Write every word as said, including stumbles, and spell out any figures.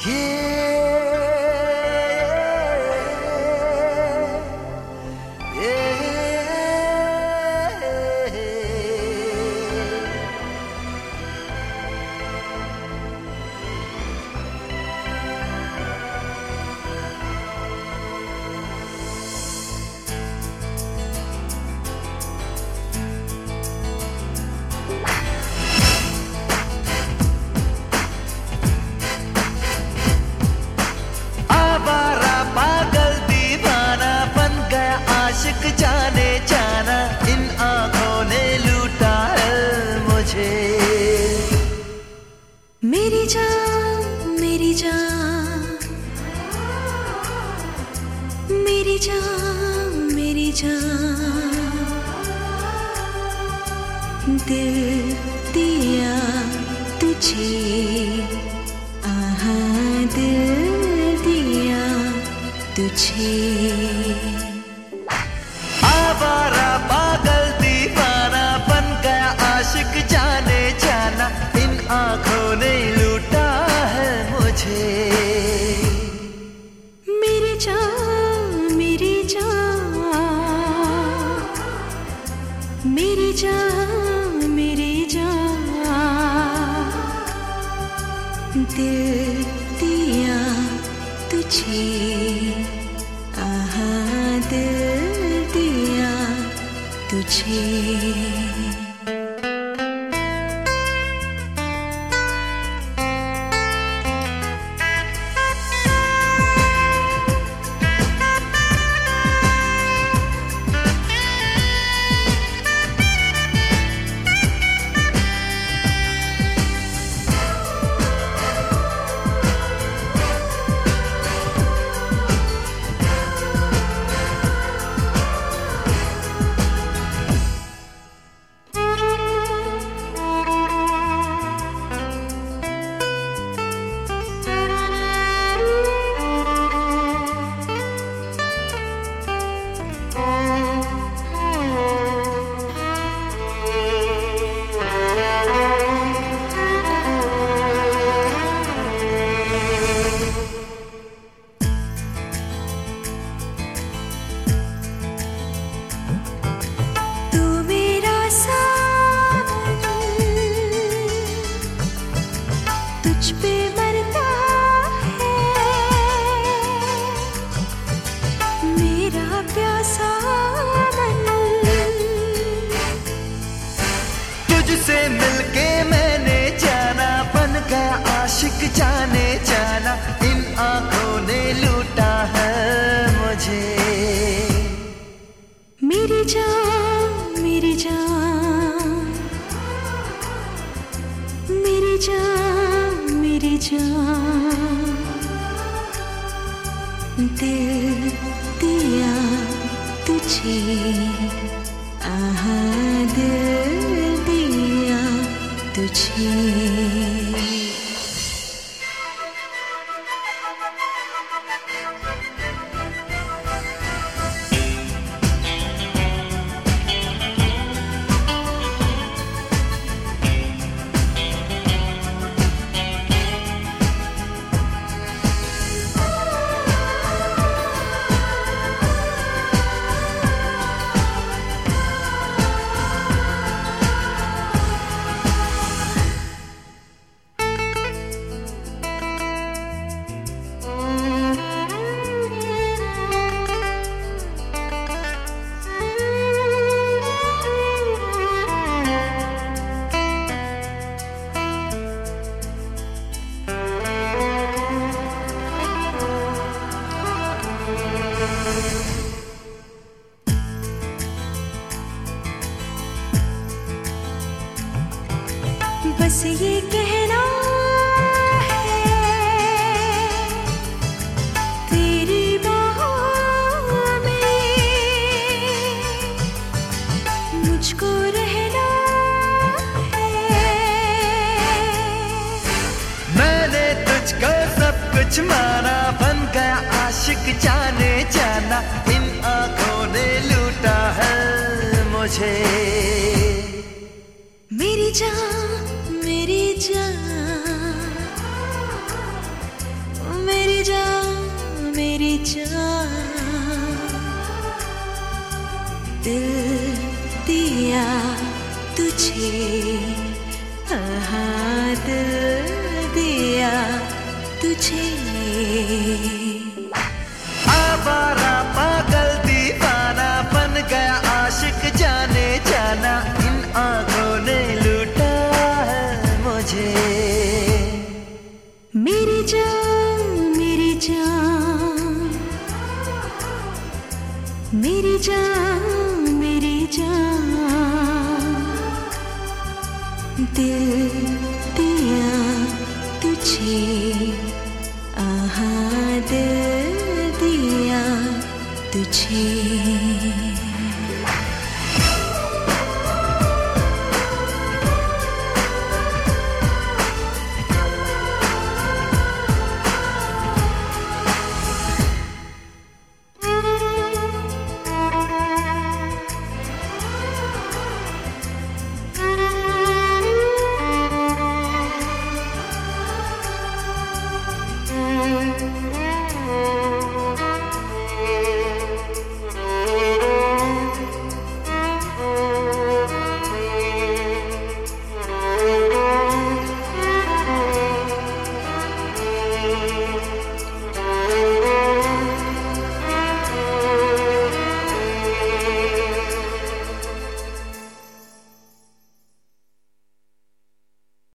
जाने जाना इन आँखों ने लूटा है मुझे। मेरी जान मेरी जान मेरी जान मेरी जान दिल दिया तुझे, आहा दिल दिया तुझे। आवारा पागल दीवाना बन गया आशिक जाने जाना इन आँखों ने लूटा है मुझे। मेरी जान मेरी जान मेरी जान मेरी जान दिल दिया तुझे, आहा दिल दिया तुझे। तुझ पे मरता है मेरा प्यासा मन। तुझसे मिलके मैंने जाना बन गया आशिक जाने जाना इन आँखों ने लूटा है मुझे। मेरी जान मेरी जान मेरी जान मेरी जान दिल दिया तुझे, आहा दिल दिया तुझे। बस ये कहना है तेरी बाहों में मुझको रहना है। मैंने तुझको सब कुछ माना बन गया आशिक जाने जाना इन आँखों ने लूटा है मुझे। मेरी जान मेरी जान जान, दिल दिया तुझे, हाँ दिल दिया तुझे। आवारा पागल दीवाना बन गया आशिक जाने जाना, इन आंखों ने लूटा है मुझे। मेरी जान मेरी जान मेरी जान